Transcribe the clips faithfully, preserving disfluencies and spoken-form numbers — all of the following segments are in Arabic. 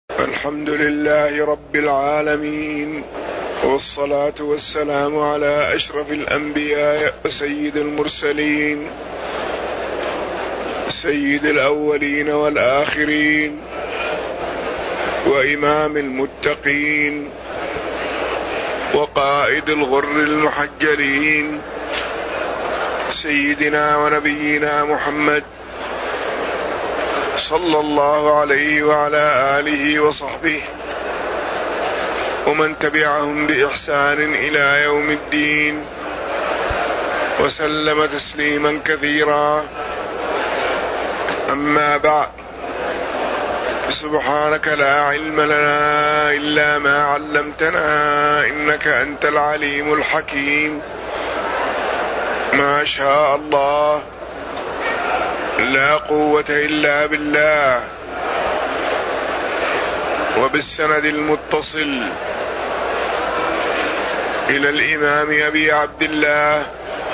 الحمد لله رب العالمين، والصلاة والسلام على أشرف الأنبياء وسيد المرسلين، سيد الأولين والآخرين، وإمام المتقين، وقائد الغر المحجلين، سيدنا ونبينا محمد صلى الله عليه وعلى آله وصحبه ومن تبعهم بإحسان إلى يوم الدين، وسلم تسليما كثيرا. أما بعد، سبحانك لا علم لنا إلا ما علمتنا إنك أنت العليم الحكيم. ما شاء الله، لا قوة إلا بالله. وبالسند المتصل إلى الإمام أبي عبد الله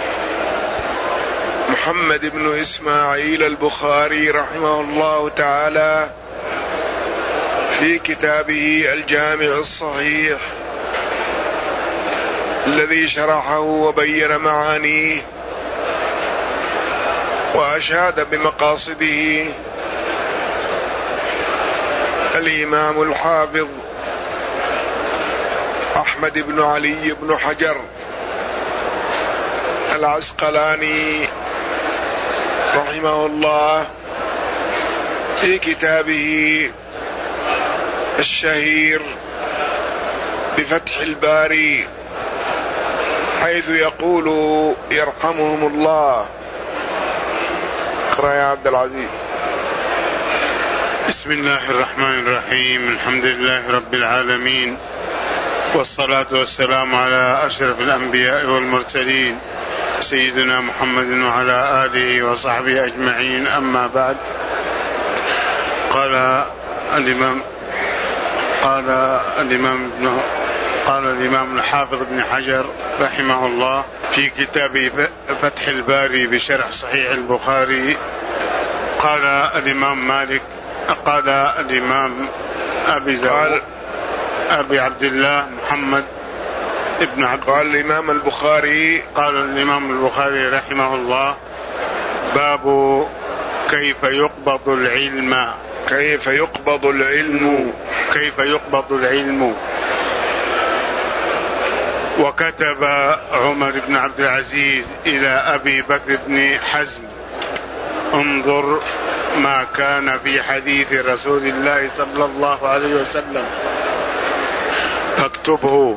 محمد بن إسماعيل البخاري رحمه الله تعالى في كتابه الجامع الصحيح الذي شرحه وبين معانيه وأشاد بمقاصده الإمام الحافظ أحمد بن علي بن حجر العسقلاني رحمه الله في كتابه الشهير بفتح الباري، حيث يقول يرحمهم الله. اقرأ يا عبد العزيز. بسم الله الرحمن الرحيم. الحمد لله رب العالمين، والصلاة والسلام على أشرف الأنبياء والمرسلين سيدنا محمد وعلى آله وصحبه أجمعين. أما بعد، قال الإمام قال الإمام ابن قال الإمام الحافظ ابن حجر رحمه الله في كتاب فتح الباري بشرح صحيح البخاري، قال الإمام مالك قال الإمام أبي قال أبي عبد الله محمد ابن عبد قال الإمام البخاري قال الإمام البخاري رحمه الله: باب كيف يقبض العلم كيف يقبض العلم كيف يقبض العلم وكتب عمر بن عبد العزيز إلى أبي بكر بن حزم: انظر ما كان في حديث رسول الله صلى الله عليه وسلم فاكتبه،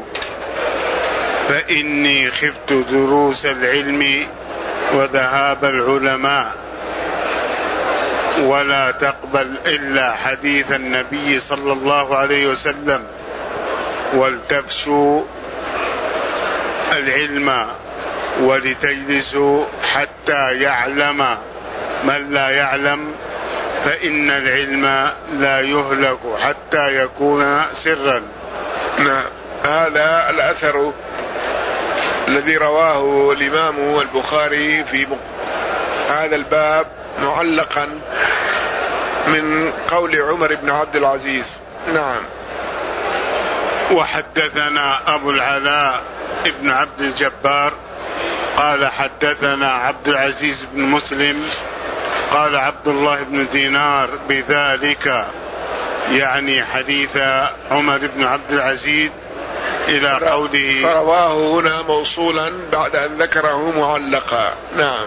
فإني خفت دروس العلم وذهاب العلماء، ولا تقبل إلا حديث النبي صلى الله عليه وسلم، ولتفشوا العلم ولتجلسوا حتى يعلم من لا يعلم، فإن العلم لا يهلك حتى يكون سرا. نعم، هذا الأثر الذي رواه الإمام البخاري في هذا الباب معلقا من قول عمر بن عبد العزيز. نعم. وحدثنا أبو العلاء ابن عبد الجبار قال حدثنا عبد العزيز بن مسلم قال عبد الله بن دينار بذلك، يعني حديث عمر بن عبد العزيز، إلى قوله، فرواه هنا موصولا بعد أن ذكره معلقا. نعم.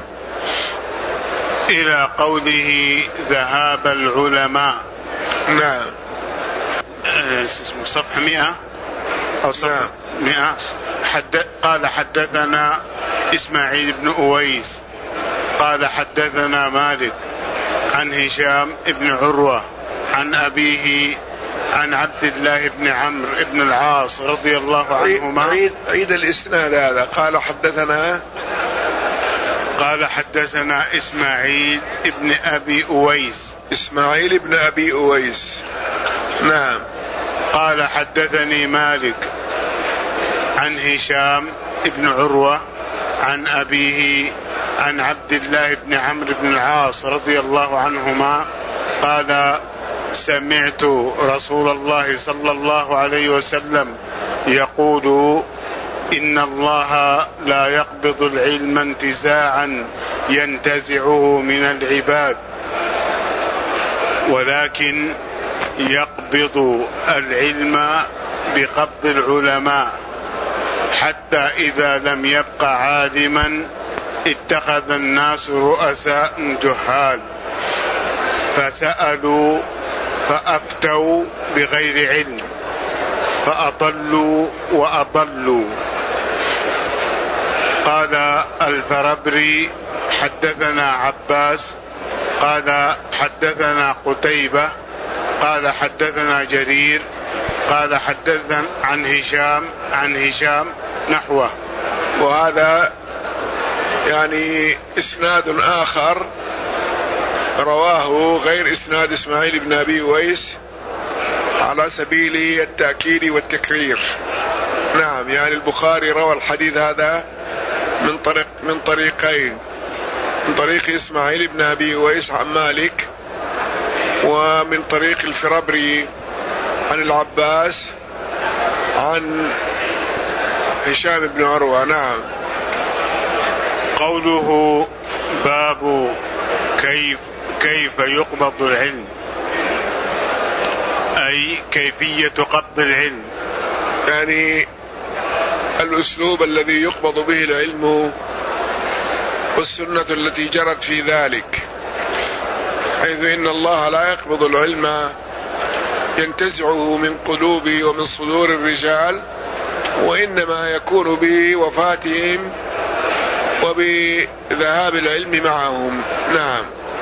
إلى قوله ذهاب العلماء. نعم. اسمه صفحة مئة أو صفحة مئة. حد قال حدثنا إسماعيل بن أويس قال حدثنا مالك عن هشام بن عروة عن أبيه عن عبد الله بن عمرو بن العاص رضي الله عنهما. عيد, عيد الإسناد هذا. قال حدثنا قال حدثنا إسماعيل بن أبي أويس إسماعيل بن أبي أويس. نعم. قال حدثني مالك عن هشام بن عروة عن أبيه عن عبد الله بن عمرو بن العاص رضي الله عنهما قال سمعت رسول الله صلى الله عليه وسلم يقول إن الله لا يقبض العلم انتزاعا ينتزعه من العباد، ولكن يقبض العلم بقبض العلماء، حتى إذا لم يبق عالما اتخذ الناس رؤساء جهال فسألوا فأفتوا بغير علم فأضلوا وأضلوا. قال الفربري حدثنا عباس قال حدثنا قتيبة قال حدثنا جرير قال حدثنا عن هشام عن هشام نحوه. وهذا يعني إسناد آخر رواه غير إسناد إسماعيل بن أبي أويس على سبيل التأكيد والتكرير. نعم، يعني البخاري روى الحديث هذا من طريق من طريقين، من طريق إسماعيل بن أبي أويس عن مالك، ومن طريق الفربري عن العباس عن هشام بن عروة. نعم. قوله باب كيف كيف يقبض العلم، أي كيفية قبض العلم، يعني الأسلوب الذي يقبض به العلم والسنة التي جرت في ذلك، حيث إن الله لا يقبض العلم ينتزعه من قلوب ومن صدور الرجال، وإنما يكون بوفاتهم وبذهاب العلم معهم. نعم.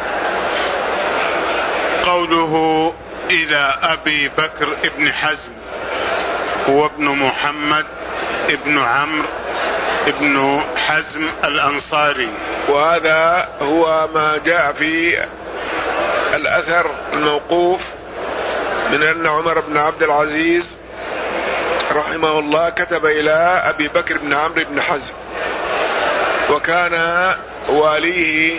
قوله إلى أبي بكر ابن حزم هو ابن محمد ابن عمرو ابن حزم الأنصاري، وهذا هو ما جاء في الأثر الموقوف من أن عمر بن عبد العزيز رحمه الله كتب إلى أبي بكر بن عمرو بن حزم، وكان واليه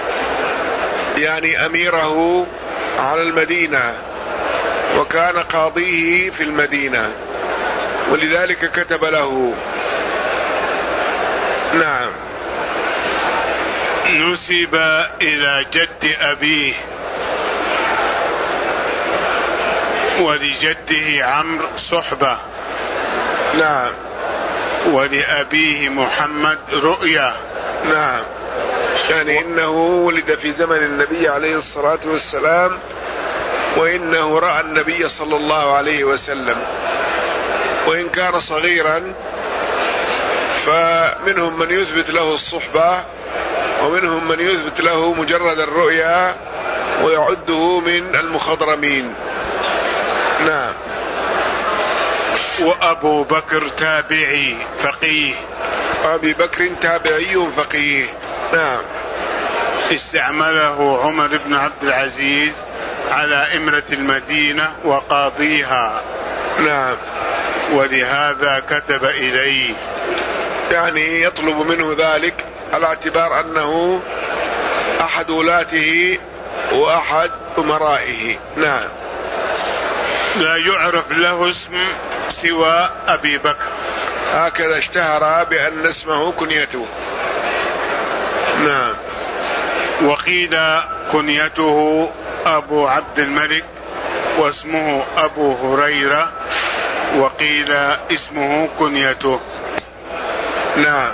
يعني أميره على المدينة، وكان قاضيه في المدينة، ولذلك كتب له. نعم. نسب إلى جد أبيه، ولجده عمرو صحبة. نعم. ولأبيه محمد رؤيا. نعم، يعني إنه ولد في زمن النبي عليه الصلاة والسلام، وإنه رأى النبي صلى الله عليه وسلم، وإن كان صغيرا فمنهم من يثبت له الصحبة، ومنهم من يثبت له مجرد الرؤيا ويعده من المخضرمين. نعم. وأبو بكر تابعي فقيه. أبي بكر تابعي فقيه. نعم. استعمله عمر بن عبد العزيز على إمرة المدينة وقاضيها. نعم. ولهذا كتب إليه، يعني يطلب منه ذلك على اعتبار أنه أحد ولاته وأحد أمرائه. نعم. لا يعرف له اسم سوى أبي بكر، هكذا اشتهر بأن اسمه كنيته. نعم. وقيل كنيته أبو عبد الملك واسمه أبو هريرة، وقيل اسمه كنيته. نعم.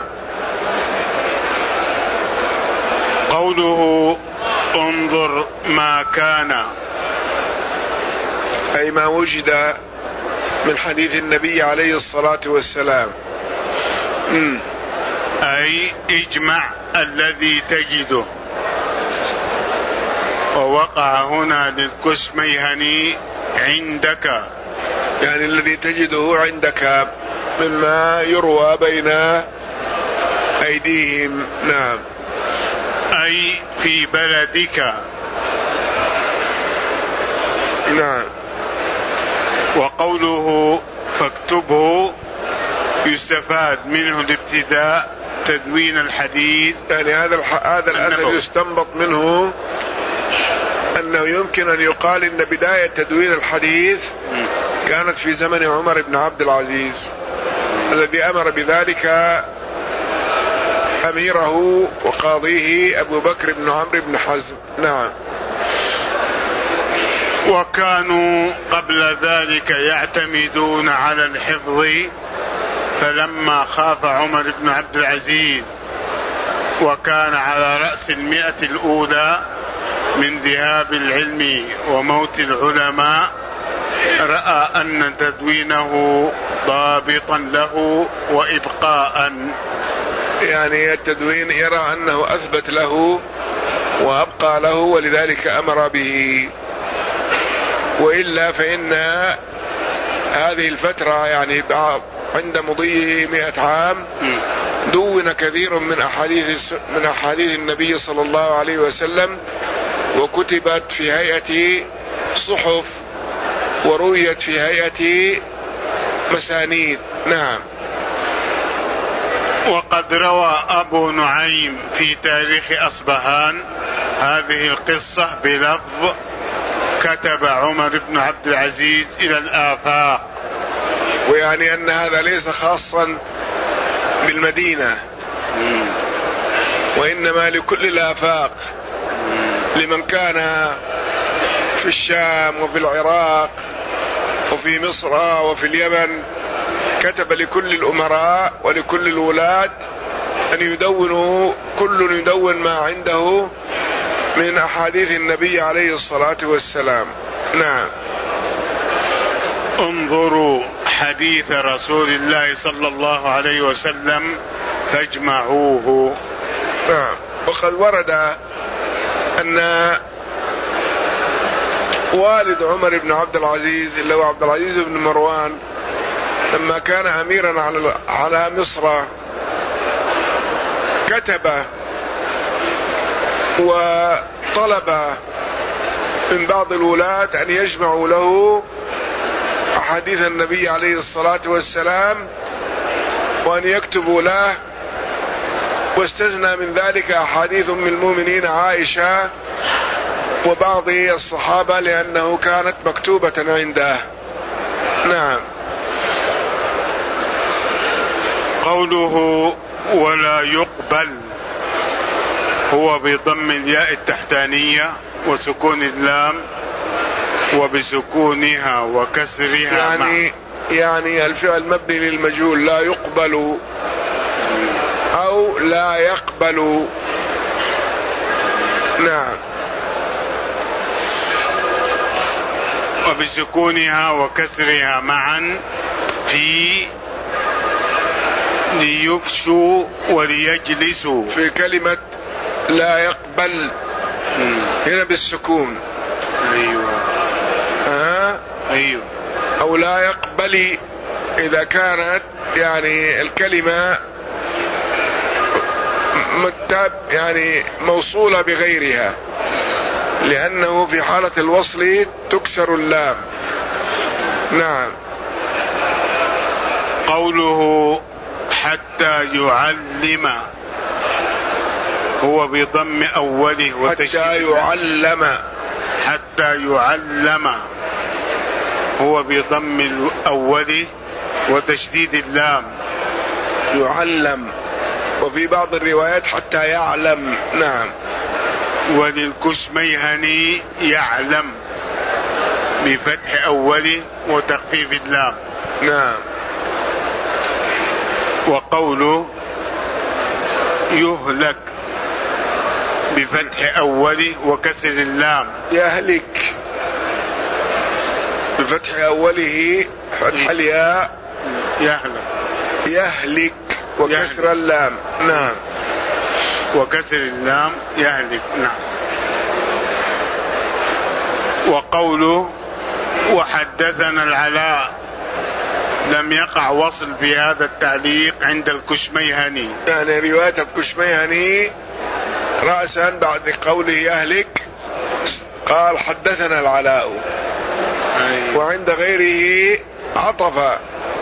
قوله انظر ما كان، أي ما وجد من حديث النبي عليه الصلاة والسلام. م. أي اجمع الذي تجده. ووقع هنا للكشميهني عندك، يعني الذي تجده عندك مما يروى بين أيديهم. نعم. أي في بلدك. نعم. وقوله فاكتبه يستفاد منه الابتداء تدوين الحديث، يعني هذا هذا الأثر يستنبط منه أنه يمكن أن يقال إن بداية تدوين الحديث كانت في زمن عمر بن عبد العزيز الذي أمر بذلك أميره وقاضيه أبو بكر بن عمرو بن حزم. نعم. وكانوا قبل ذلك يعتمدون على الحفظ، فلما خاف عمر بن عبد العزيز وكان على رأس المئة الأولى من ذهاب العلم وموت العلماء، رأى أن تدوينه ضابطا له وإبقاء، يعني التدوين يرى أنه أثبت له وأبقى له، ولذلك أمر به. وإلا فإن هذه الفترة يعني عند مضي مئة عام دون كثير من أحاديث من أحاديث النبي صلى الله عليه وسلم، وكتبت في هيئة صحف ورويت في هيئة مسانيد. نعم. وقد روى أبو نعيم في تاريخ أصبهان هذه القصة بلفظ: كتب عمر بن عبد العزيز إلى الآفاق، ويعني أن هذا ليس خاصا بالمدينة وإنما لكل الآفاق، لمن كان في الشام وفي العراق وفي مصر وفي اليمن، كتب لكل الأمراء ولكل الولاة أن يدونوا كل يدون ما عنده من أحاديث النبي عليه الصلاة والسلام. نعم. انظروا حديث رسول الله صلى الله عليه وسلم فاجمعوه. نعم. وقد ورد أن والد عمر بن عبد العزيز اللي هو عبد العزيز بن مروان لما كان أميرا على مصر كتب وطلب من بعض الولاة أن يجمعوا له أحاديث النبي عليه الصلاة والسلام وأن يكتبوا له، واستثنى من ذلك أحاديث من المؤمنين عائشة وبعض الصحابة لأنه كانت مكتوبة عنده. نعم. قوله ولا يقبل هو بضم الياء التحتانية وسكون اللام وبسكونها وكسرها، يعني يعني الفعل مبني للمجهول، لا يقبل أو لا يقبل. نعم. وبسكونها وكسرها معا في ليفشوا وليجلسوا. في كلمة لا يقبل هنا بالسكون. أيوة. أه؟ أيوة. أو لا يقبل إذا كانت يعني الكلمة متاب يعني موصولة بغيرها، لأنه في حالة الوصل تكسر اللام. نعم. قوله حتى يعلم هو بضم أوله وتشديد. حتى يعلم. حتى يعلم هو بضم الأول وتشديد اللام. يعلم. وفي بعض الروايات حتى يعلم. نعم. وللكشميهني يعلم بفتح أوله وتخفيف اللام. نعم. وقوله يهلك بفتح أوله وكسر اللام. يهلك بفتح أوله فتح الياء يهلك يهلك وكسر يهلك. اللام. نعم. وكسر اللام يهلك. نعم. وقوله وحدثنا العلاء لم يقع وصل في هذا التعليق عند الكشميهني، يعني رواية الكشميهني رأسا بعد قوله يهلك قال حدثنا العلاء. أيوة. وعند غيره عطف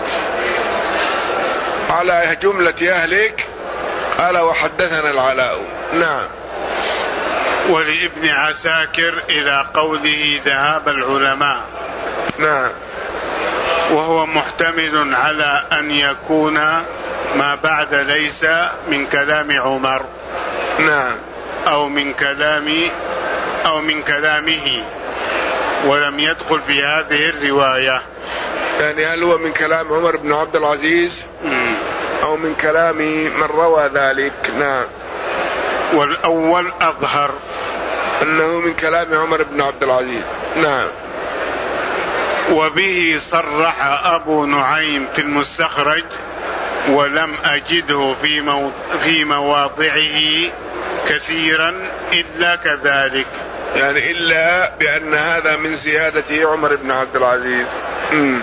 على جملة يهلك قال وحدثنا العلاء. نعم. ولابن عساكر إلى قوله ذهاب العلماء. نعم. وهو محتمل على أن يكون ما بعد ليس من كلام عمر. نعم. أو من كلام أو من كلامه، ولم يدخل في هذه الرواية. يعني هل هو من كلام عمر بن عبد العزيز م. أو من كلام من روى ذلك؟ نعم. والأول أظهر أنه من كلام عمر بن عبد العزيز. نعم. وبه صرح أبو نعيم في المستخرج، ولم أجده في, مو... في مواضعه كثيرا إلا كذلك، يعني إلا بأن هذا من زيادة عمر بن عبد العزيز. م.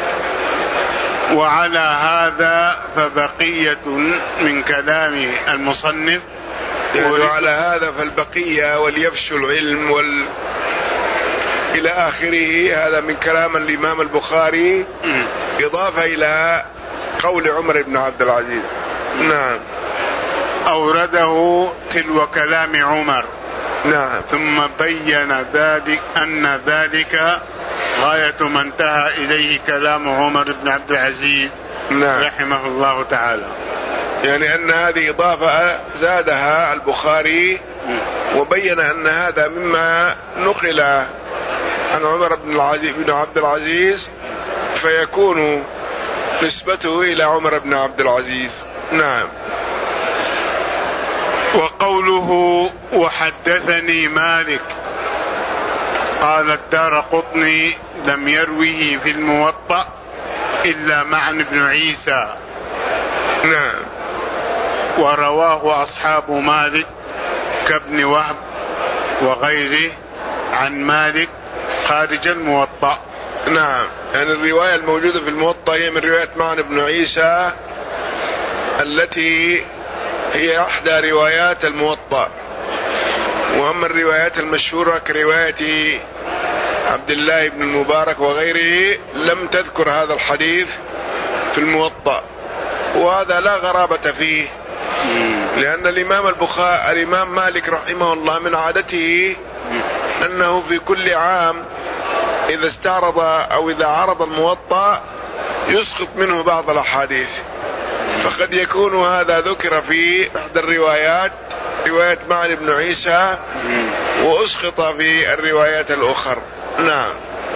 وعلى هذا فبقية من كلام المصنف، يعني وعلى هذا فالبقية وليفشوا العلم وال... إلى آخره، هذا من كلام الإمام البخاري م. إضافة إلى قول عمر بن عبد العزيز. نعم. أورده تلو كلام عمر. نعم. ثم بين ذلك أن ذلك غاية ما انتهى إليه كلام عمر بن عبد العزيز. نعم. رحمه الله تعالى. يعني أن هذه إضافة زادها البخاري وبين أن هذا مما نقل عن عمر بن عبد العزيز فيكون نسبته إلى عمر بن عبد العزيز. نعم. وقوله وحدثني مالك قال الدارقطني لم يروه في الموطأ إلا معن بن عيسى. نعم. ورواه أصحاب مالك كابن وهب وغيره عن مالك خارج الموطأ. نعم. يعني الرواية الموجودة في الموطأ هي من رواية معن بن عيسى التي هي إحدى روايات الموطأ. وأما الروايات المشهورة كرواية عبد الله بن المبارك وغيره لم تذكر هذا الحديث في الموطأ، وهذا لا غرابة فيه، لأن الإمام البخاري الإمام مالك رحمه الله من عادته أنه في كل عام إذا استعرض أو إذا عرض الموطأ يسقط منه بعض الأحاديث، فقد يكون هذا ذكر في إحدى الروايات رواية معن بن عيسى وأسقط في الروايات الأخرى. نعم.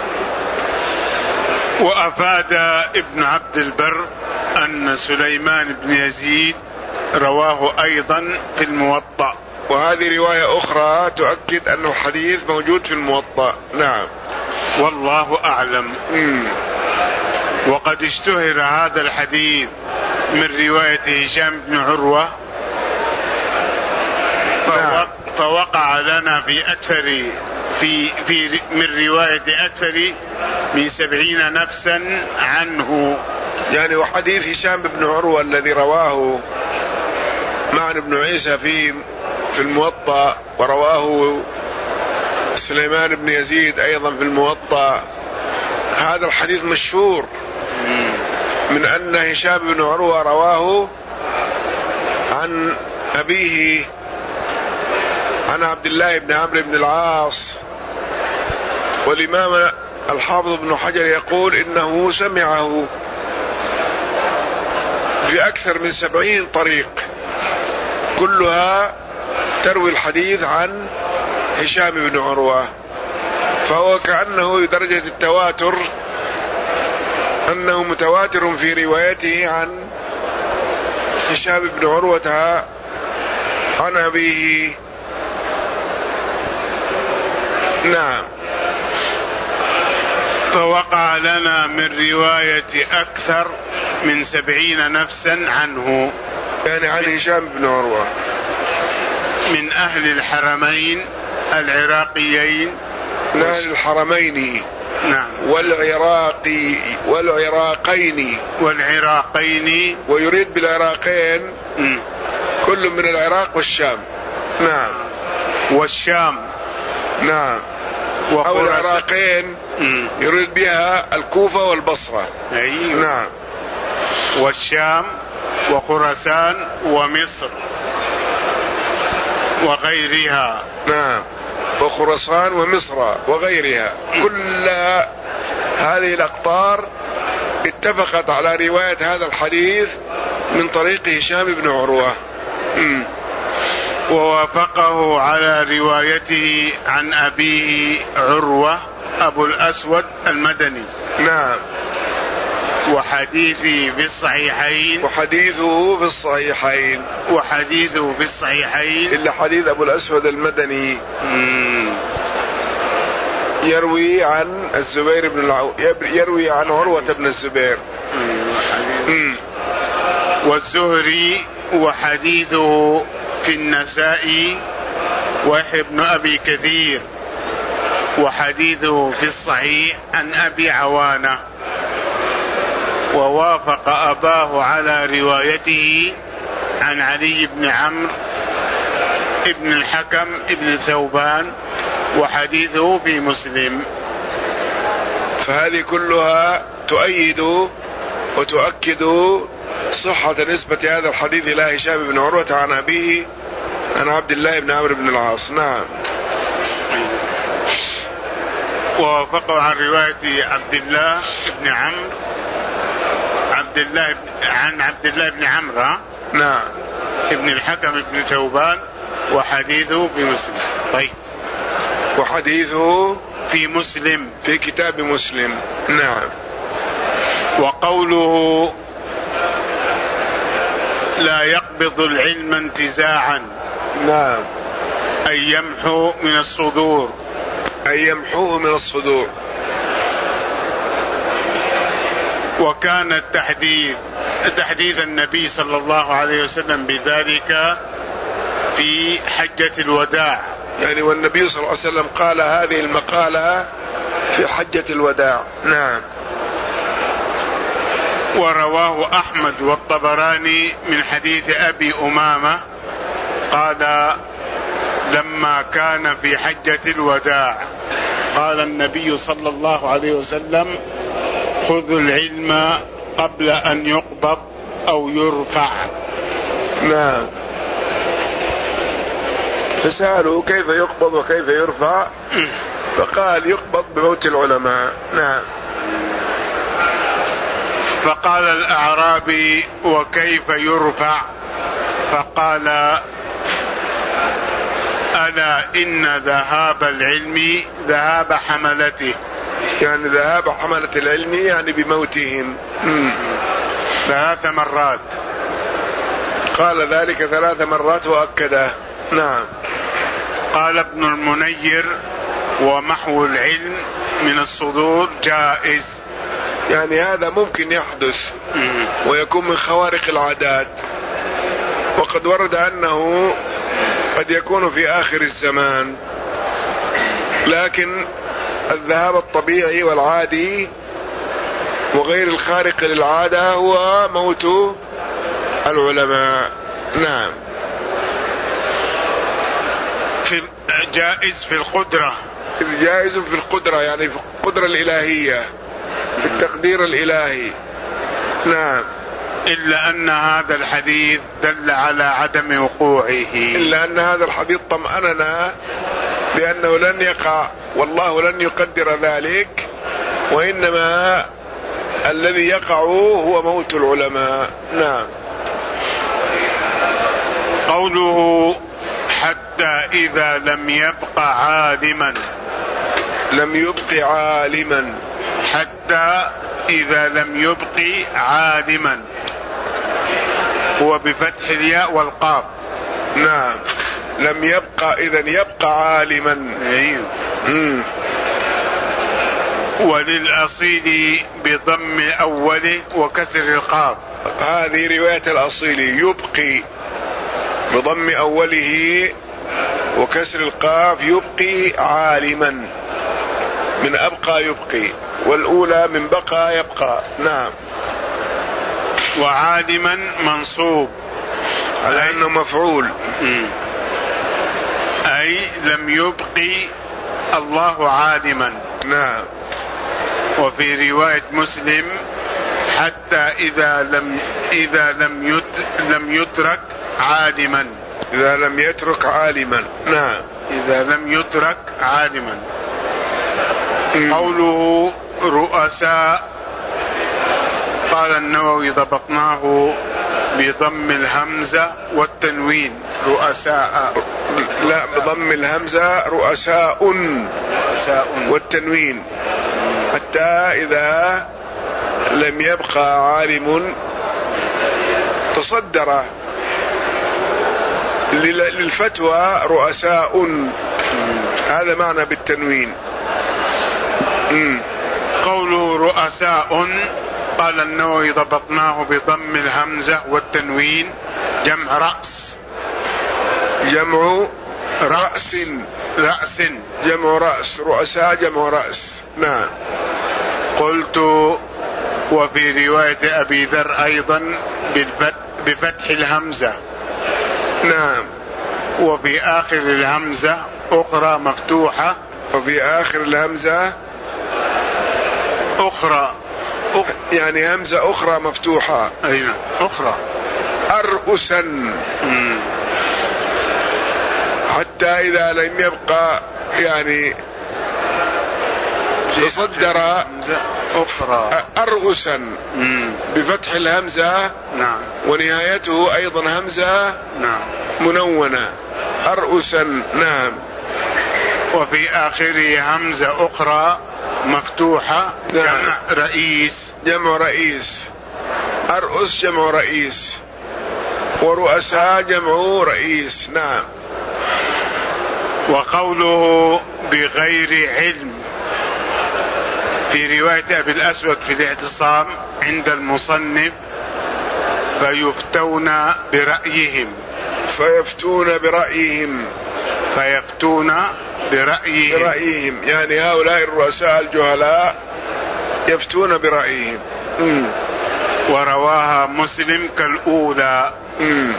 وأفاد ابن عبد البر أن سليمان بن يزيد رواه أيضا في الموطأ، وهذه رواية أخرى تؤكد أن الحديث موجود في الموطأ. نعم. والله أعلم. مم. وقد اشتهر هذا الحديث من رواية هشام بن عروة، نعم. فوقع لنا في أكثر في في من رواية أكثر من سبعين نفسا عنه. يعني وحديث هشام بن عروة الذي رواه معن بن عيسى في في الموطأ، ورواه سليمان بن يزيد أيضا في الموطأ، هذا الحديث مشهور من أن هشام بن عروة رواه عن أبيه عن عبد الله بن عمرو بن العاص، والإمام الحافظ ابن حجر يقول إنه سمعه في أكثر من سبعين طريق كلها تروي الحديث عن هشام بن عروة، فهو كأنه درجة التواتر أنه متواتر في روايته عن هشام بن عروة عن أبيه. نعم. فوقع لنا من رواية أكثر من سبعين نفسا عنه، يعني عن هشام بن عروة، من أهل الحرمين العراقيين من أهل الحرمين. نعم. والعراقي والعراقين والعراقين ويريد بالعراقين م. كل من العراق والشام. نعم. والشام. نعم. أو العراقين يريد بها الكوفة والبصرة. أيوه. نعم. والشام وخراسان ومصر. وغيرها. نعم، وخراسان ومصر وغيرها، كل هذه الأقطار اتفقت على رواية هذا الحديث من طريق هشام بن عروة. م. ووافقه على روايته عن أبيه عروة أبو الأسود المدني. نعم. وحديثه في الصحيحين وحديثه في الصحيحين وحديثه في الصحيحين إلا حديث أبو الأسود المدني. مم. يروي عن الزبير بن العو... يروي عن عروة بن الزبير. مم. والزهري وحديثه في النسائي ويحيى بن أبي كثير، وحديثه في الصحيح عن أبي عوانة. ووافق أباه على روايته عن علي بن عمرو ابن الحكم ابن ثوبان، وحديثه في مسلم. فهذه كلها تؤيد وتؤكد صحة نسبة هذا الحديث إلى هشام بن عروة عن أبيه عن عبد الله بن عمرو بن العاص. نعم. ووافقه عن رواية عبد الله بن عمرو عبد الله عن عبد الله بن عمرو نعم ابن الحكم ابن ثوبان، وحديثه في مسلم. طيب، وحديثه في مسلم في كتاب مسلم. نعم. وقوله لا يقبض العلم انتزاعا، نعم، أي يمحو من الصدور، أي يمحوه من الصدور. وكان التحديث تحديث النبي صلى الله عليه وسلم بذلك في حجة الوداع، يعني والنبي صلى الله عليه وسلم قال هذه المقالة في حجة الوداع. نعم. ورواه أحمد والطبراني من حديث أبي أمامة قال لما كان في حجة الوداع قال النبي صلى الله عليه وسلم خذوا العلم قبل أن يقبض أو يرفع. نعم. فسألوا كيف يقبض وكيف يرفع، فقال يقبض بموت العلماء. نعم. فقال الأعرابي وكيف يرفع؟ فقال ألا إن ذهاب العلم ذهاب حملته، يعني ذهاب حملة العلم يعني بموتهم. مم. ثلاث مرات قال ذلك ثلاث مرات وأكده. نعم. قال ابن المنير ومحو العلم من الصدور جائز، يعني هذا ممكن يحدث ويكون من خوارق العادات، وقد ورد أنه قد يكون في آخر الزمان، لكن الذهاب الطبيعي والعادي وغير الخارق للعادة هو موت العلماء. نعم. في جائز في القدرة، جائز في القدرة يعني في القدرة الإلهية، في التقدير الإلهي. نعم. إلا أن هذا الحديث دل على عدم وقوعه، إلا أن هذا الحديث طمأننا بأنه لن يقع، والله لن يقدر ذلك، وإنما الذي يقع هو موت العلماء. نعم. قوله حتى إذا لم يبق عالما، لم يبق عالما، حتى إذا لم يبق عالما هو بفتح الياء والقاف. نعم. لم يبقى، إذن يبقى عالما. أيوه. مم. وللأصيل بضم أوله وكسر القاف، هذه رواية الأصيل يبقي بضم أوله وكسر القاف، يبقي عالما، من أبقى يبقي، والأولى من بقى يبقى. نعم. وعالما منصوب على أنه مفعول، أي لم يبقي الله عالما. نعم. وفي رواية مسلم حتى إذا لم إذا لم يت لم يترك عالما. إذا لم يترك عالما. نعم. إذا لم يترك عالما. قوله رؤساء، قال النووي ضبطناه بضم الهمزة والتنوين رؤساء. لا، بضم الهمزة رؤساء رؤساء والتنوين، حتى إذا لم يبقى عالم تصدر للفتوى رؤساء، هذا معنى بالتنوين. مم. قوله رؤساء، قال النووي ضبطناه بضم الهمزة والتنوين جمع رأس. جمع رأس. رأس جمع رأس. رؤساء جمع رأس. نعم. قلت وفي رواية أبي ذر أيضا بفتح الهمزة. نعم. وفي آخر الهمزة أخرى مفتوحة. وفي آخر الهمزة أخرى، يعني همزة أخرى مفتوحة. أين أخرى؟ أرؤسا. مم. حتى إذا لم يبقى يعني تصدر أخرى أرؤسا بفتح الهمزة. نعم. ونهايته أيضا همزة نعم منونة. أرؤسا. نعم. وفي آخره همزة أخرى مفتوحة. نعم. جمع رئيس. جمع رئيس. أرؤس جمع رئيس، ورؤساء جمع رئيس. نعم. وقوله بغير علم في رواية أبي الأسود في الاعتصام عند المصنف فيفتون برأيهم. فيفتون برأيهم. فيفتون برأيهم. برأيهم يعني هؤلاء الرؤساء الجهلاء يفتون برأيهم. مم. ورواها مسلم كالأولى. مم.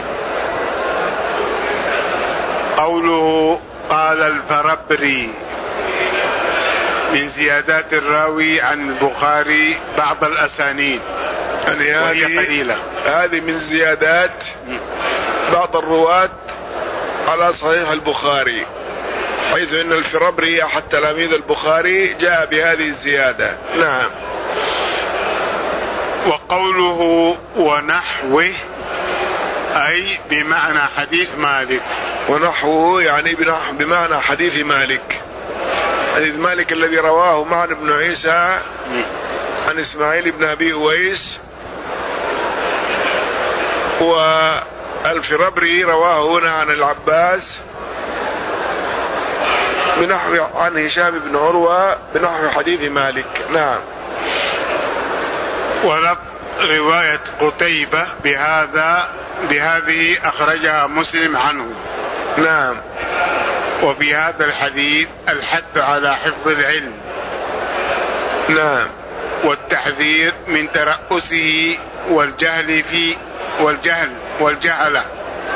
قوله قال الفربري من زيادات الراوي عن البخاري بعض الأسانيد، يعني وهي قليلة. هذه من زيادات بعض الرواة على صحيح البخاري، حيث أن الفربري أحد تلاميذ البخاري جاء بهذه الزيادة. نعم. وقوله ونحوه أي بمعنى حديث مالك. ونحوه يعني بمعنى حديث مالك. حديث مالك الذي رواه معن بن عيسى عن إسماعيل بن أبي أويس، والفربري رواه هنا عن العباس بنحو عن هشام بن عروة بنحو حديث مالك. نعم. ولف رواية قتيبة بهذا بهذه أخرجها مسلم عنه. نعم. وفي هذا الحديث الحث على حفظ العلم. نعم. والتحذير من ترأسه والجهل في والجهل والجهلة.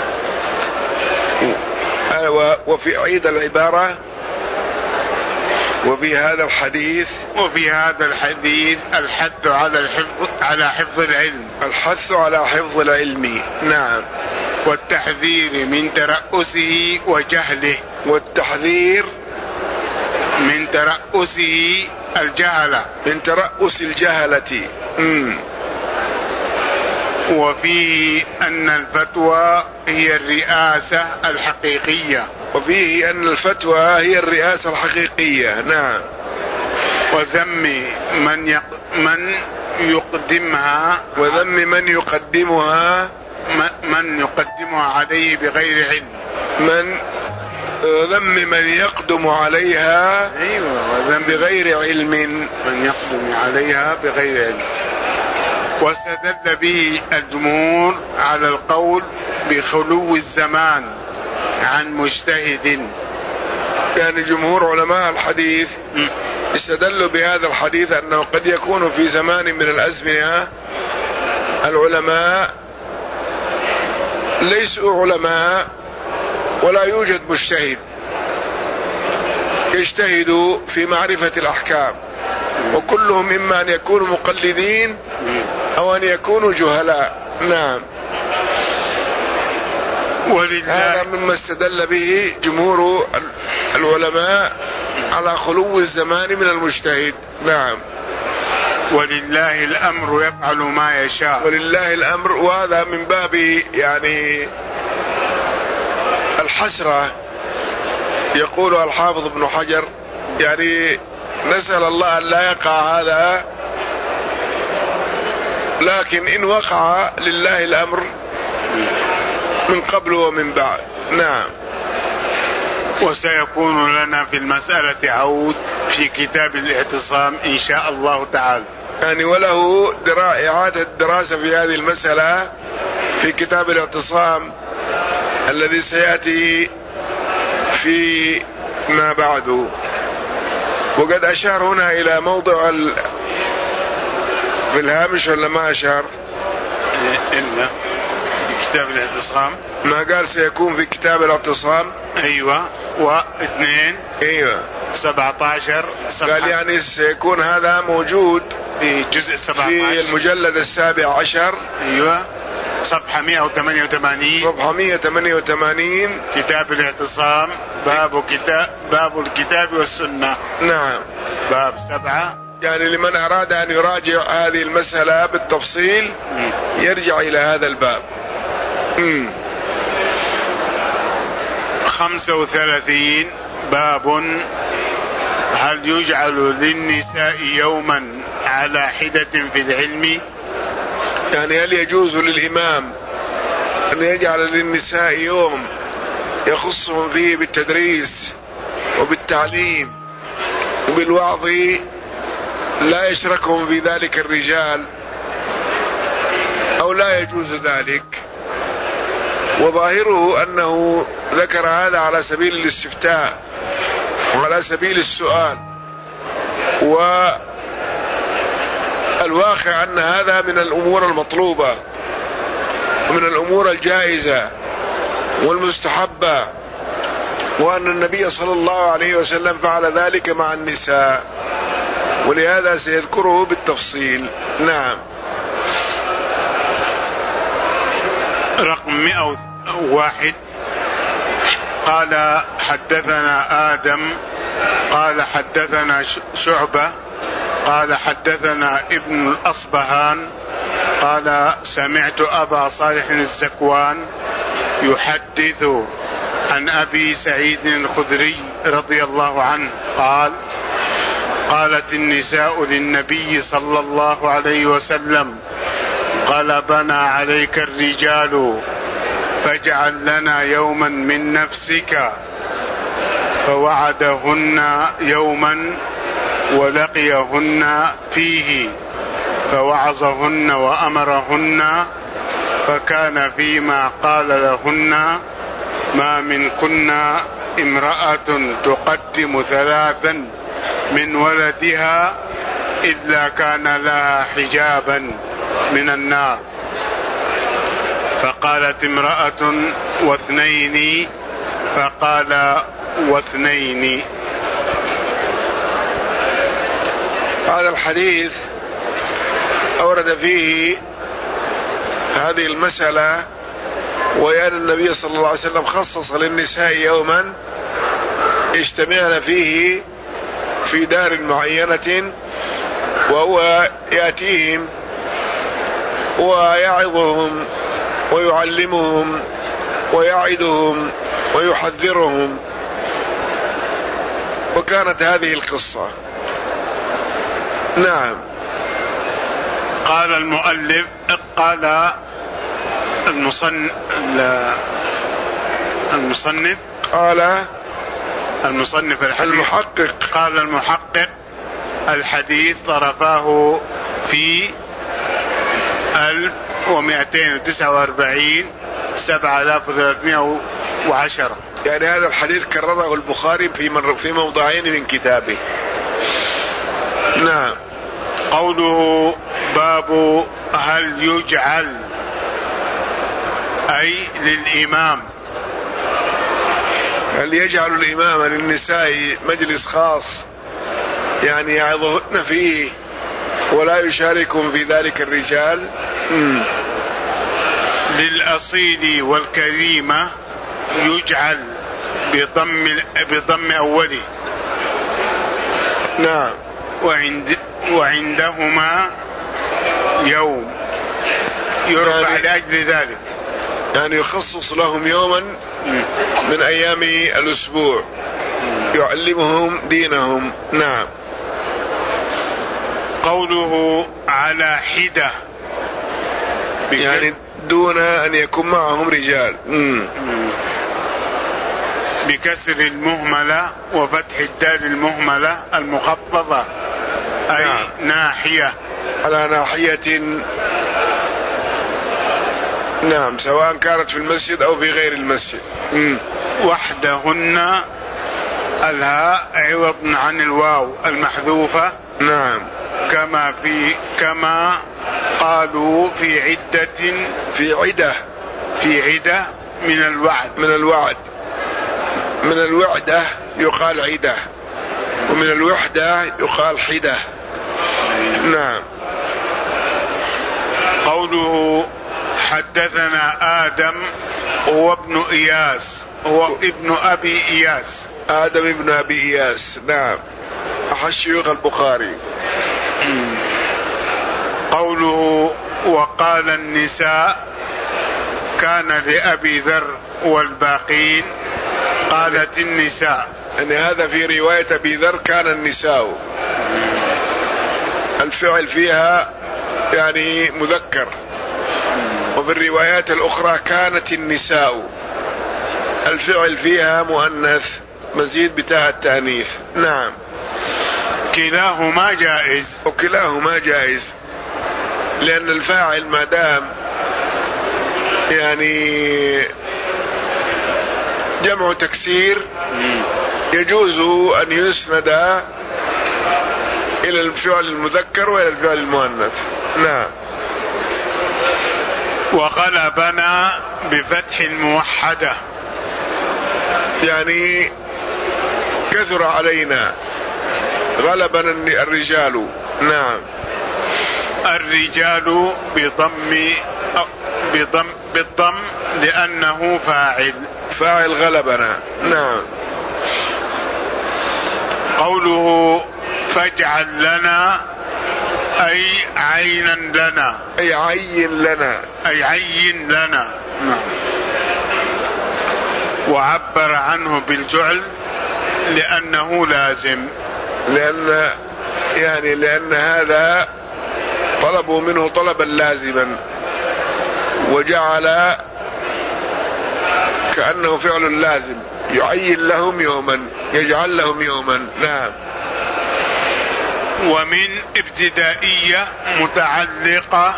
وفي عيد العبارة وفي هذا الحديث وفي هذا الحديث الحث على الحفظ على حفظ العلم. الحث على حفظ العلم. نعم. والتحذير من ترأسه وجهله. والتحذير من ترأسه الجهلة. من ترأس الجهلة. مم. وفيه أن الفتوى هي الرئاسة الحقيقية. وفيه أن الفتوى هي الرئاسة الحقيقية. نعم. وذم من يق... من يقدمها. وذم من يقدمها. من يقدمها عليه بغير علم. من ذم من يقدم عليها. أيوة. وذم بغير علم. من يقدم عليها بغير علم. واستدل به الجمهور على القول بخلو الزمان عن مجتهد. يعني جمهور علماء الحديث استدلوا بهذا الحديث أنه قد يكون في زمان من الأزمنة العلماء ليسوا علماء ولا يوجد مجتهد يجتهدوا في معرفة الأحكام، وكلهم إما أن يكونوا مقلدين أو أن يكونوا جهلاء. نعم. هذا مما استدل به جمهور العلماء على خلو الزمان من المجتهد. نعم. ولله الأمر يفعل ما يشاء. ولله الأمر، وهذا من باب يعني الحسرة. يقول الحافظ ابن حجر يعني نسأل الله أن لا يقع هذا، لكن إن وقع لله الأمر من قبل ومن بعد. نعم. وسيكون لنا في المسألة عود في كتاب الاعتصام إن شاء الله تعالى، يعني وله إعادة الدراسة في هذه المسألة في كتاب الاعتصام الذي سيأتي في ما بعده. وقد أشار هنا إلى موضع ال... في الهامش ولا ما أشار؟ إلا في كتاب الاعتصام ما قال سيكون في كتاب الاعتصام. أيوة. واثنين أيوة سبعة عشر قال يعني سيكون هذا موجود في جزء سبعة عشر في المجلد السابع عشر. أيوة. صفحة مئة وثمانية وثمانين صفحة مئة وثمانية وثمانين كتاب الاعتصام باب كتاب باب الكتاب والسنة. نعم. باب سبعة، يعني لمن أراد أن يراجع هذه المسألة بالتفصيل م. يرجع إلى هذا الباب. م. خمسة وثلاثين باب هل يجعل للنساء يوما على حدة في العلم؟ يعني هل يجوز للإمام أن يجعل للنساء يوم يخصهم فيه بالتدريس وبالتعليم وبالوعظ لا يشركهم في ذلك الرجال، أو لا يجوز ذلك؟ وظاهره أنه ذكر هذا على سبيل الاستفتاء وعلى سبيل السؤال، والواقع أن هذا من الأمور المطلوبة ومن الأمور الجائزة والمستحبة، وأن النبي صلى الله عليه وسلم فعل ذلك مع النساء، ولهذا سيذكره بالتفصيل. نعم. رقم مئة وواحد قال حدثنا آدم قال حدثنا شعبة قال حدثنا ابن الأصبهان قال سمعت أبا صالح الزكوان يحدث عن أبي سعيد الخدري رضي الله عنه قال قالت النساء للنبي صلى الله عليه وسلم غلبنا عليك الرجال فاجعل لنا يوما من نفسك، فوعدهن يوما ولقيهن فيه فوعظهن وأمرهن، فكان فيما قال لهن ما منكن امرأة تقدم ثلاثا من ولدها إلا كان لها حجابا من النار. فقالت امرأة واثنين، فقال واثنين. هذا الحديث أورد فيه هذه المسألة، وأن النبي صلى الله عليه وسلم خصص للنساء يوما يجتمعن فيه في دار معينة، وهو يأتيهم ويعظهم ويعلمهم ويعدهم ويحذرهم. وكانت هذه القصة. نعم. قال المؤلف قال المصنف المصنف قال المصنف الحديث المحقق قال المحقق الحديث طرفاه في ألف ومئتين وتسعة وأربعين سبعة آلاف وثلاثمائة وعشرة. يعني هذا الحديث كرره البخاري في مر في موضعين من كتابه. نعم. قوله باب هل يجعل أي للإمام، هل يجعل الإمام للنساء مجلس خاص يعني يعظهن فيه ولا يشاركهم في ذلك الرجال؟ مم. للأصيل والكريمة يجعل بضم بضم أوله. نعم. وعند وعندهما يوم يرفع يعني لأجل ذلك، يعني يخصص لهم يوما من أيام الأسبوع يعلمهم دينهم. نعم. قوله على حدة يعني دون أن يكون معهم رجال. مم. بكسر المهملة وفتح الدال المهملة المخفضة، أي نعم. ناحية، على ناحية. نعم، سواء كانت في المسجد أو في غير المسجد. مم. وحدهن الهاء عوض عن الواو المحذوفة. نعم. كما في كما قالوا في عدة في عدة في عدة من الوعد من الوعد من الوعدة يقال عدة، ومن الوحدة يقال حدة. نعم. قوله حدثنا آدم هو ابن إياس، هو ابن أبي إياس، آدم ابن أبي إياس. نعم، أحد شيوخ البخاري. قوله وقال النساء كان لأبي ذر والباقين قالت النساء، أن هذا في رواية أبي ذر كان النساء، الفعل فيها يعني مذكر، وفي الروايات الأخرى كانت النساء الفعل فيها مؤنث مزيد بتاء التأنيث. نعم. كلاهما جائز، وكلاهما جائز، لأن الفاعل ما دام يعني جمع تكسير يجوز أن يسند إلى الفعل المذكر وإلى الفعل المؤنث. نعم. وغلبنا بفتح موحدة، يعني كثر علينا، غلبنا الرجال. نعم. الرجال بضم بضم بالضم لأنه فاعل فاعل غلبنا. نعم. قوله فاجعل لنا أي عينا لنا، أي عين لنا أي عين لنا. نعم. وعبر عنه بالجعل لأنه لازم، لأن يعني لأن هذا طلبوا منه طلبا لازما، وجعل كأنه فعل لازم، يعين لهم يوما، يجعل لهم يوما. نعم. ومن ابتدائية متعلقة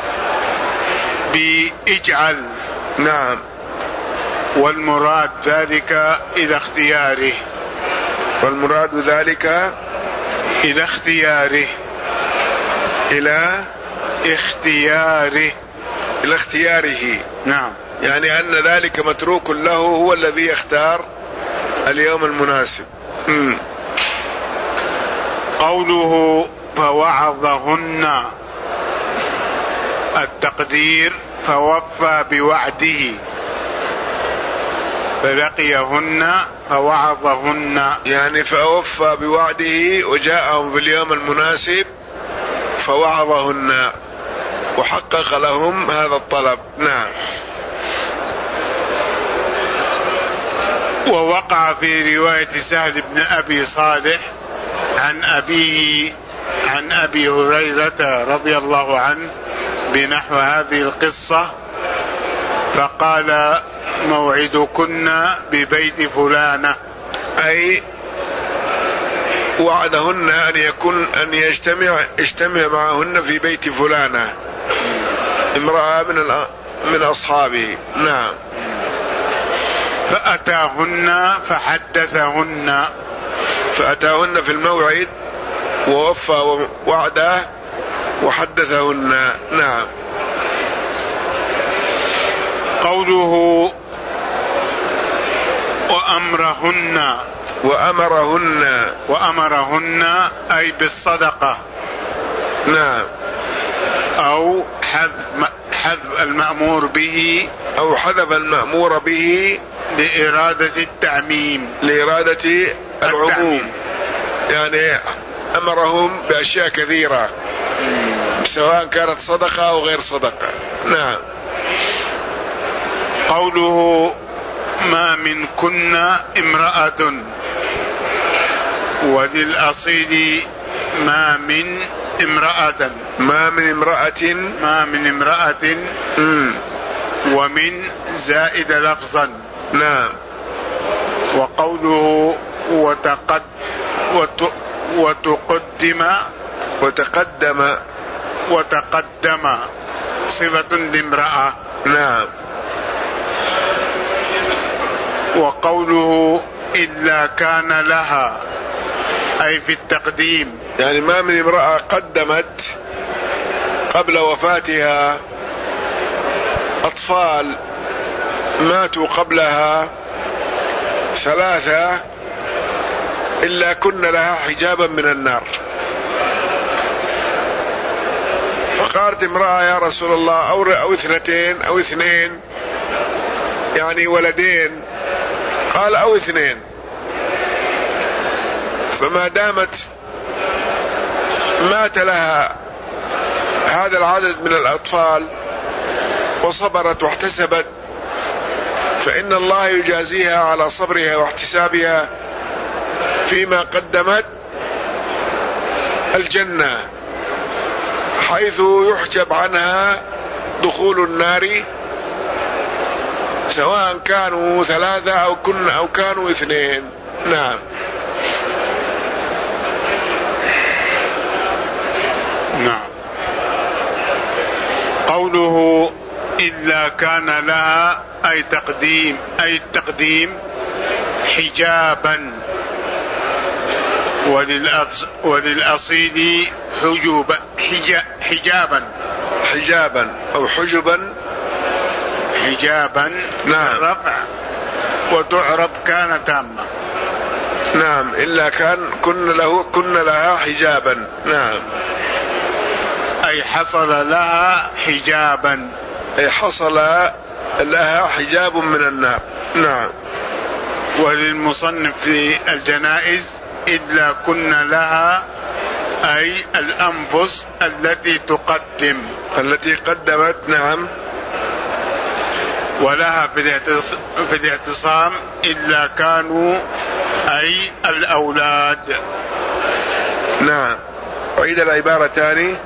بإجعل. نعم. والمراد ذلك إلى اختياره، والمراد ذلك إلى اختياره إلى اختياره إلى اختياره. نعم. يعني أن ذلك متروك له، هو الذي يختار اليوم المناسب. م. قوله فوعظهن التقدير فوفى بوعده، فلقيهن فوعظهن، يعني فوفى بوعده وجاءهم في اليوم المناسب فوعظهن وحقق لهم هذا الطلب. نعم. ووقع في رواية سهل بن أبي صالح عن أبيه عن أبي هريرة رضي الله عنه بنحو هذه القصة، فقال موعدكن ببيت فلانة، أي وعدهن أن يكون أن يجتمع اجتمع معهن في بيت فلانة، امرأة من من أصحابه. نعم. فأتاهن فحدثهن، فأتاهن في الموعد ووفى وعده وحدثهن. نعم. قوله وأمرهن وأمرهن وأمرهن أي بالصدقة. نعم. أو حذف حذف المأمور به، أو حذف المأمور به لإرادة التعميم لإرادة العموم، يعني أمرهم بأشياء كثيرة سواء كانت صدقة أو غير صدقة. نعم. قوله ما من كنا امرأة، وللأصيل ما من امرأة ما من امرأة ما من امرأة مم. ومن زائد لفظا. نعم. وقوله وتقد وت وتقدم وتقدم وتقدم صفة لامرأة. نعم. وقوله إلا كان لها أي في التقديم، يعني ما من امرأة قدمت قبل وفاتها أطفال ماتوا قبلها ثلاثة إلا كن لها حجابا من النار. فقالت امرأة يا رسول الله أو, أو اثنتين أو اثنين يعني ولدين، قال أو اثنين، فما دامت مات لها هذا العدد من الأطفال وصبرت واحتسبت فإن الله يجازيها على صبرها واحتسابها فيما قدمت الجنة، حيث يحجب عنها دخول النار سواء كانوا ثلاثة أو كن أو كانوا اثنين. نعم. نعم. قوله إلا كان لها أي تقديم أي التقديم حجابا، وللأصيل حجوبا حجابا حجابا أو حجبا حجابا. نعم. رفع وتعرب كان تامة. نعم. إلا كان كن له كن لها حجابا. نعم. أي حصل لها حجابا أي حصل لها حجاب من النار. نعم. وللمصنف في الجنائز إلا كن لها أي الأنفس التي تقدم التي قدمت. نعم. ولها في الاعتصام إلا كانوا أي الأولاد. نعم. وعيد العبارة تاني.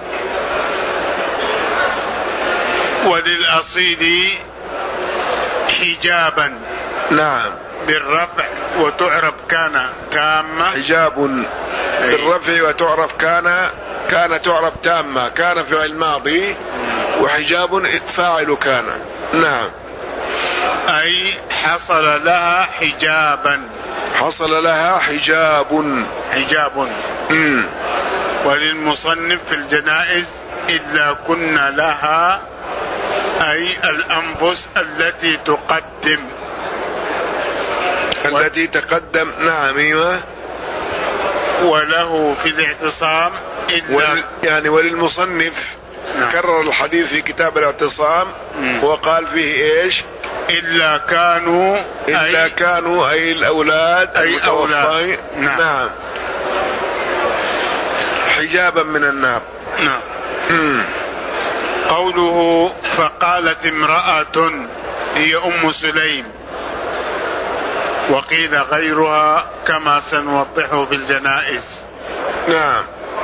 وللأصيل حجابا. نعم. بالرفع وتعرب كان تامة. حجاب بالرفع وتعرف كان كان تعرب تامة. كان في الماضي وحجاب فاعل كان. نعم. أي حصل لها حجابا حصل لها حجاب حجاب. مم. وللمصنف في الجنائز إلا كن لها أي الأنفس التي تقدم التي تقدم. نعم. ايوه. وله في الاعتصام إلا ول... يعني وللمصنف. نعم. كرر الحديث في كتاب الاعتصام. مم. وقال فيه ايش؟ إلا كانوا إلا أي كانوا أي الأولاد أي أولاد. نعم. نعم. حجابا من النار. نعم. مم. قوله فقالت امرأة هي أم سليم، وقيل غيرها كما سنوضحه في الجنائز. نعم.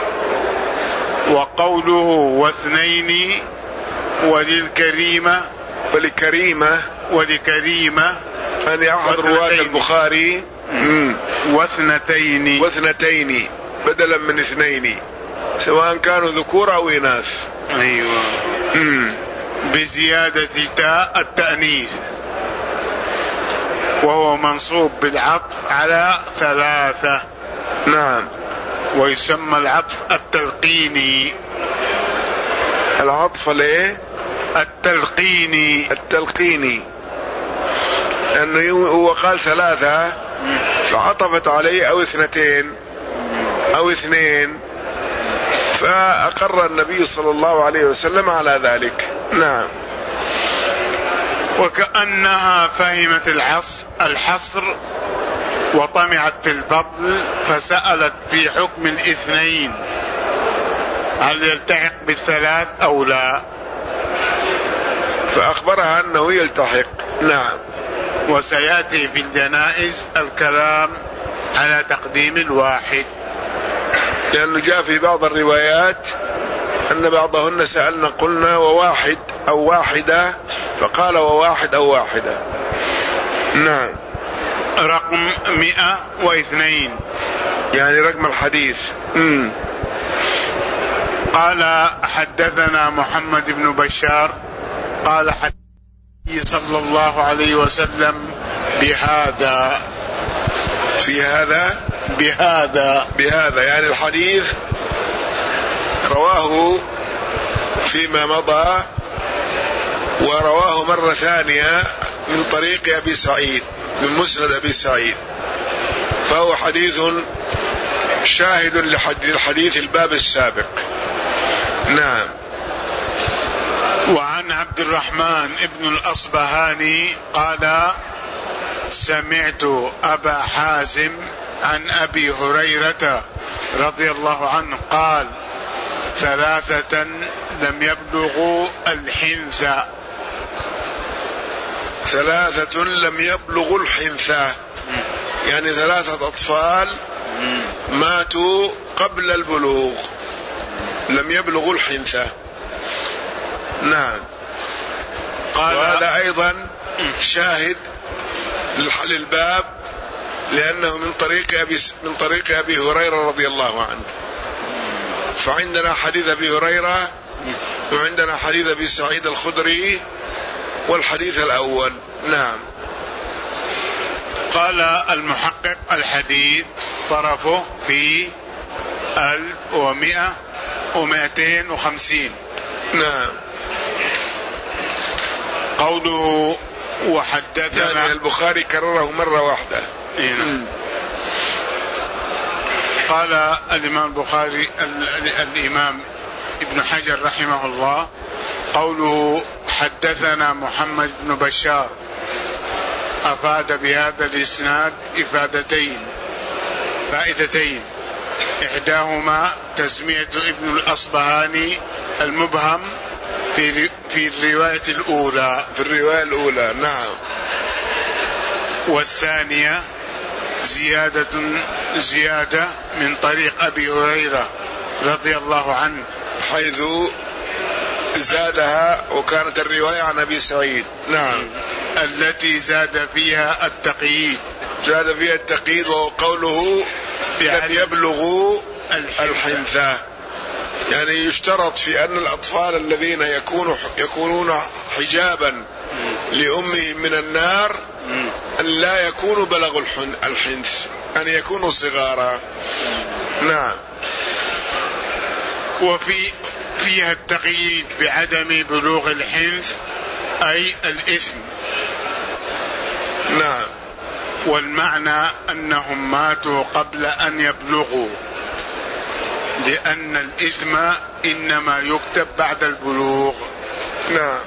وقوله واثنين وللكريمة ولكريمة ولكريمة أن أحد رواة البخاري. مم. واثنتين واثنتين بدلا من اثنين سواء كانوا ذكور أو إناث. أيوة. مم. بزيادة تاء التأنيث، وهو منصوب بالعطف على ثلاثة. نعم. ويسمى العطف التلقيني. العطف ليه؟ التلقيني التلقيني لأنه هو قال ثلاثة فعطفت عليه أو اثنتين أو اثنين، فأقر النبي صلى الله عليه وسلم على ذلك. نعم. وكأنها فهمت الحصر وطمعت في الفضل فسألت في حكم الاثنين هل يلتحق بالثلاث أو لا، فأخبرها أنه يلتحق. نعم. وسيأتي في الجنائز الكلام على تقديم الواحد، لأنه جاء في بعض الروايات أن بعضهن سألنا قلنا وواحد أو واحدة، فقال وواحد أو واحدة. نعم. رقم مئة واثنين يعني رقم الحديث. مم. قال حدثنا محمد بن بشار قال حدثني صلى الله عليه وسلم بهذا في هذا بهذا بهذا يعني الحديث رواه فيما مضى ورواه مرة ثانية من طريق أبي سعيد من مسند أبي سعيد، فهو حديث شاهد للحديث الباب السابق. نعم. وعن عبد الرحمن ابن الأصبهاني قال سمعت أبا حازم عن أبي هريرة رضي الله عنه قال ثلاثة لم يبلغوا الحنثى. ثلاثة لم يبلغوا الحنثى يعني ثلاثة أطفال ماتوا قبل البلوغ، لم يبلغوا الحنثى. نعم. قال وهذا أيضا شاهد للباب لأنه من طريق أبي من طريق أبي هريرة رضي الله عنه، فعندنا حديث أبي هريرة وعندنا حديث أبي سعيد الخدري والحديث الأول. نعم. قال المحقق الحديث طرفه في ألف ومئة ومائتين وخمسين. نعم. قوله وحدثنا يعني البخاري كرره مرة واحدة. قال الإمام البخاري الإمام ابن حجر رحمه الله قوله حدثنا محمد بن بشار أفاد بهذا الإسناد إفادتين فائدتين، إحداهما تسمية ابن الأصبهاني المبهم في في الرواية الأولى في الرواية الأولى. نعم. والثانية زيادة زيادة من طريق أبي هريرة رضي الله عنه حيث زادها وكانت الرواية عن أبي سعيد. نعم. التي زاد فيها التقييد زاد فيها التقييد وهو قوله لم يبلغوا الحنثى، يعني يشترط في أن الأطفال الذين يكونوا يكونون حجابا لأمهم من النار أن لا يكونوا بلغوا الحنث، أن يكونوا صغارا. نعم. وفي فيها التقييد بعدم بلوغ الحنث أي الإثم. نعم. والمعنى أنهم ماتوا قبل أن يبلغوا، لأن الإثم إنما يكتب بعد البلوغ. نعم.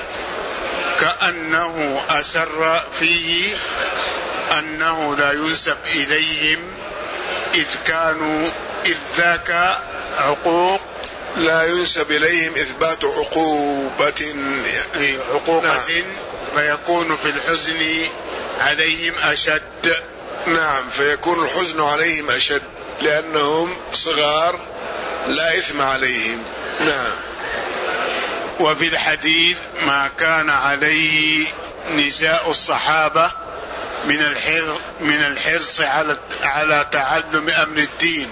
كأنه أسر فيه أنه لا ينسب إليهم إذ كانوا إذ ذاك عقوق لا ينسب إليهم إثبات عقوبة عقوبة. نعم. فيكون في الحزن عليهم أشد. نعم. فيكون الحزن عليهم أشد لأنهم صغار لا إثم عليهم. نعم. وفي الحديث ما كان عليه نساء الصحابة من الحرص من الحرص على على تعلم أمر الدين.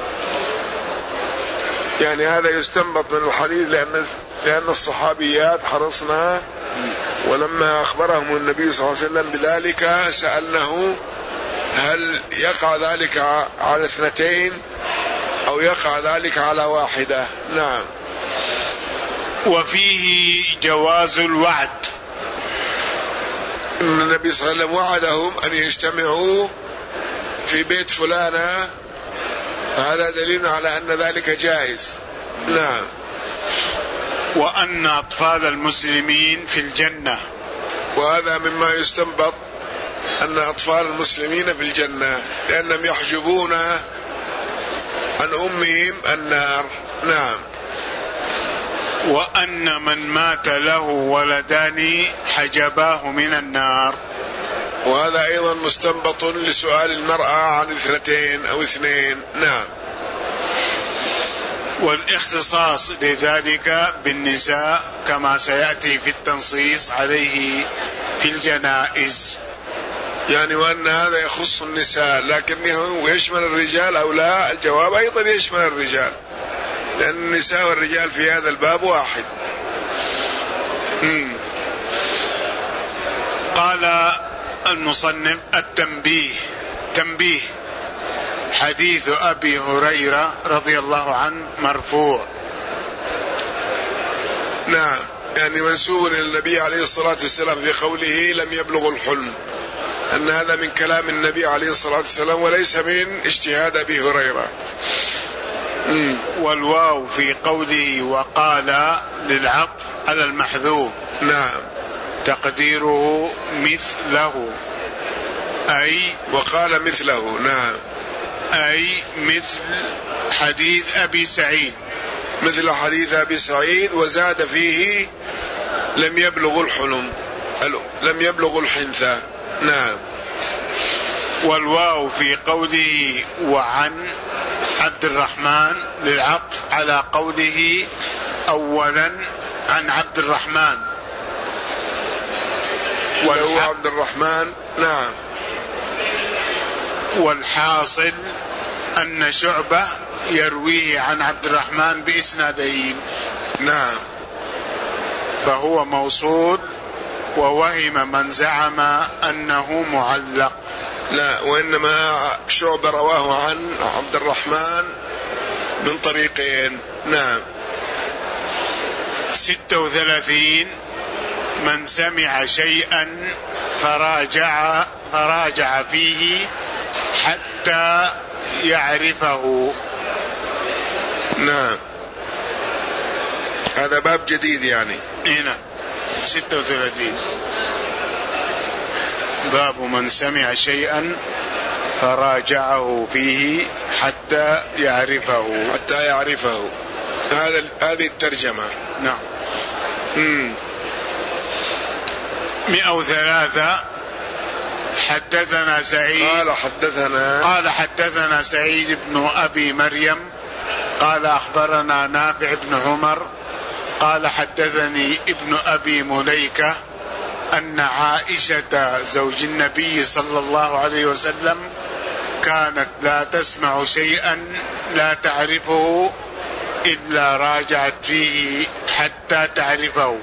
يعني هذا يستنبط من الحديث لأن لأن الصحابيات حرصنا، ولما أخبرهم النبي صلى الله عليه وسلم بذلك سألناه هل يقع ذلك على اثنتين أو يقع ذلك على واحدة. نعم. وفيه جواز الوعد، إن النبي صلى الله عليه وسلم وعدهم أن يجتمعوا في بيت فلانة، هذا دليل على أن ذلك جائز. نعم. وأن أطفال المسلمين في الجنة، وهذا مما يستنبط أن أطفال المسلمين في الجنة لأنهم يحجبون عن أمهم النار. نعم. وأن من مات له ولدان حجباه من النار. وهذا أيضا مستنبط لسؤال المرأة عن اثنتين أو اثنين. نعم. والاختصاص لذلك بالنساء كما سيأتي في التنصيص عليه في الجنائز، يعني وأن هذا يخص النساء لكنه يشمل الرجال أو لا؟ الجواب أيضا يشمل الرجال، لأن النساء والرجال في هذا الباب واحد. مم. قال المصنف: التنبيه. تنبيه: حديث أبي هريرة رضي الله عنه مرفوع. نعم، يعني منسوب إلى النبي عليه الصلاة والسلام في قوله لم يبلغ الحلم، أن هذا من كلام النبي عليه الصلاة والسلام وليس من اجتهاد أبي هريرة. مم. والواو في قوله وقال للعطف على المحذوف. نعم. تقديره مثله، أي وقال مثله. نعم. أي مثل حديث أبي سعيد، مثل حديث أبي سعيد، وزاد فيه لم يبلغ الحلم، لم يبلغ الحنثى. نعم. والواو في قوله وعن عبد الرحمن للعطف على قوله أولا عن عبد الرحمن، وهو عبد الرحمن. نعم. والحاصل أن شعبة يرويه عن عبد الرحمن بإسنادين. نعم. فهو موصول، ووهم من زعم أنه معلق. لا، وإنما شعبة رواه عن عبد الرحمن من طريقين. نعم. ستة وثلاثين: من سمع شيئا فراجع, فراجع فيه حتى يعرفه. نعم، هذا باب جديد يعني. هنا ستة وثلاثين باب من سمع شيئا فراجعه فيه حتى يعرفه. حتى يعرفه، هذا هذه الترجمة. نعم. امم مئة وثلاثة: حدثنا سعيد قال حدثنا قال حدثنا سعيد بن أبي مريم قال أخبرنا نافع بن عمر قال حدثني ابن أبي مليكة أن عائشة زوج النبي صلى الله عليه وسلم كانت لا تسمع شيئا لا تعرفه إلا راجعت فيه حتى تعرفه.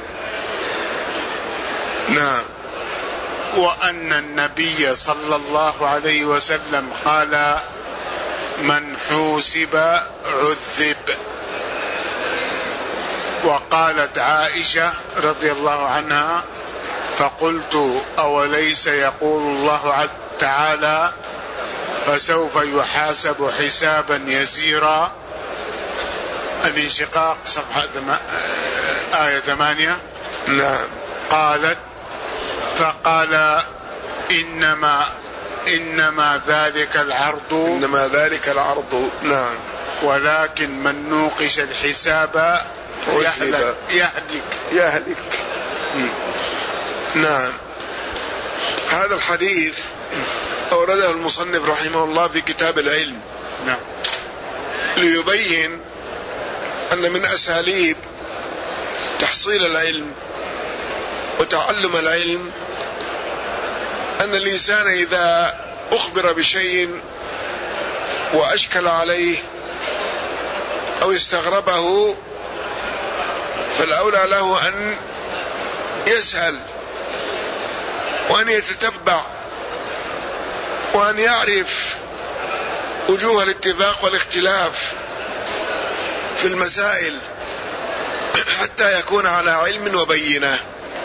نعم. وأن النبي صلى الله عليه وسلم قال من حوسب عذب. وقالت عائشة رضي الله عنها: فقلت أوليس يقول الله تعالى فسوف يحاسب حسابا يسيرا؟ الانشقاق صفحة آية ثمانية. نعم. قالت: فقال إنما إنما ذلك العرض إنما ذلك العرض. نعم. ولكن من نوقش الحساب يهلك يهلك يهلك. نعم. هذا الحديث أورده المصنف رحمه الله في كتاب العلم. نعم. ليبين أن من أساليب تحصيل العلم وتعلم العلم أن الإنسان إذا أخبر بشيء وأشكل عليه أو استغربه فالأولى له أن يسأل وأن يتتبع وأن يعرف وجوه الاتفاق والاختلاف في المسائل حتى يكون على علم وبينة.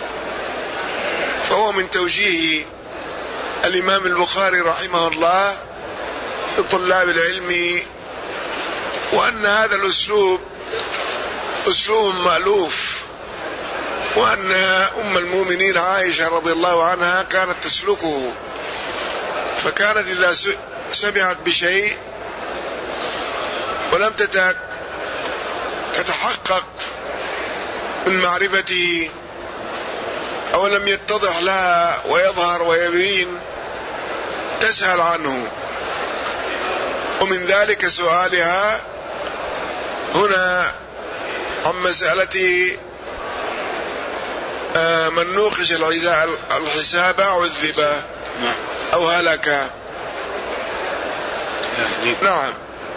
فهو من توجيه الإمام البخاري رحمه الله لطلاب العلم، وأن هذا الأسلوب أسلوب مألوف وأن أم المؤمنين عائشة رضي الله عنها كانت تسلكه، فكانت إذا سمعت بشيء ولم تتحقق من معرفته أو لم يتضح لها ويظهر ويبين تسأل عنه، ومن ذلك سؤالها هنا عن مسألة من نوقش الحساب عذب أو هلك. نعم.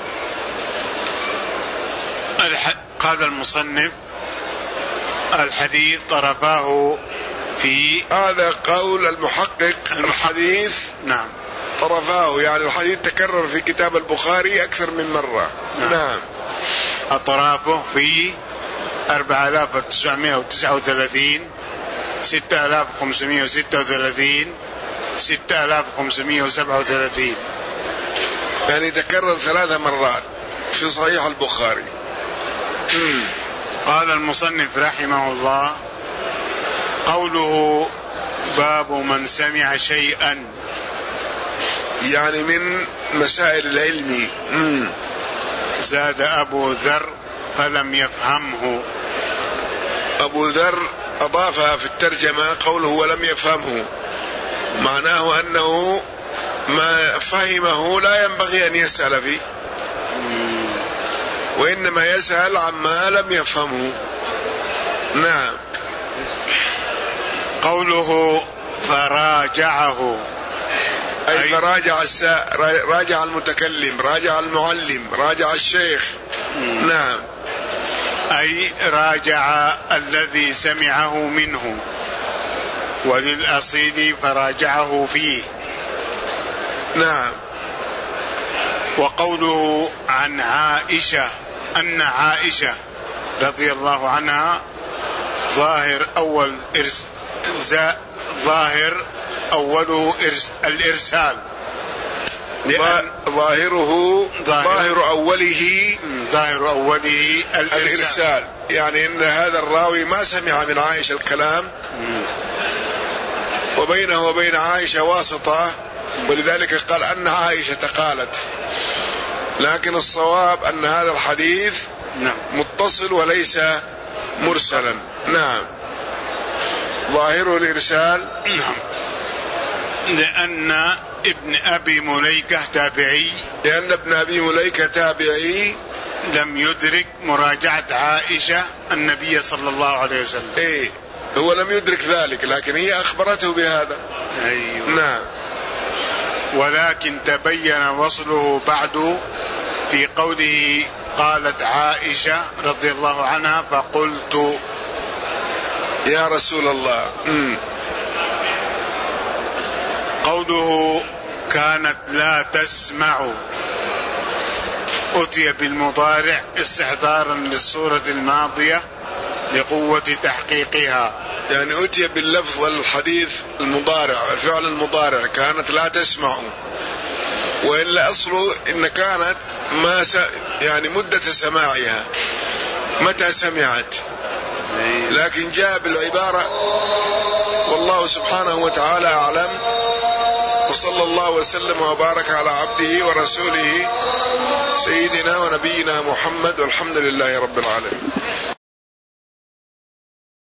قال المصنف الحديث طرفاه في هذا قول المحقق الحديث. نعم. طرفاه يعني الحديث تكرر في كتاب البخاري أكثر من مرة. نعم, نعم. أطرافه في أربعة آلاف وتسعمائة وتسعة وثلاثين، ستة آلاف وخمسمائة وستة وثلاثين، ستة آلاف وخمسمائة وسبعة وثلاثين، يعني تكرر ثلاث مرات في صحيح البخاري. م. قال المصنف رحمه الله قوله باب من سمع شيئا، يعني من مسائل العلم. م. زاد أبو ذر فلم يفهمه. أبو ذر أضافها في الترجمة قوله ولم يفهمه، معناه أنه ما فهمه لا ينبغي أن يسأل فيه، وإنما يسأل عما لم يفهمه. نعم. قوله فراجعه أي, أي فراجع السا... راجع المتكلم، راجع المعلم، راجع الشيخ. مم. نعم. أي راجع الذي سمعه منه، وللأصيل فراجعه فيه. نعم. وقوله عن عائشة أن عائشة رضي الله عنها ظاهر أول إرس... ظاهر أوله إرس... الإرسال، لأن ظاهره ظاهر أوله ظاهر أوله الإرسال. الإرسال يعني أن هذا الراوي ما سمع من عائشة الكلام، وبينه وبين عائشة واسطة، ولذلك قال أن عائشة قالت، لكن الصواب أن هذا الحديث متصل وليس مرسلا. نعم. ظاهره الإرسال. نعم. لأن ابن أبي مليكة تابعي لأن ابن أبي مليكة تابعي لم يدرك مراجعة عائشة النبي صلى الله عليه وسلم. إيه هو لم يدرك ذلك، لكن هي أخبرته بهذا. أيوه. نعم. ولكن تبين وصله بعد في قوله قالت عائشة رضي الله عنها فقلت يا رسول الله. م. قوله كانت لا تسمع أتي بالمضارع استحضارا للصورة الماضية لقوة تحقيقها، يعني أتي باللفظ والحديث المضارع، الفعل المضارع كانت لا تسمع، وإلا أصله إن كانت ما س... يعني مدة سماعها متى سمعت، لكن جاء بالعبارة. والله سبحانه وتعالى أعلم، وصلى الله وسلم وبارك على عبده ورسوله سيدنا ونبينا محمد، والحمد لله رب العالمين.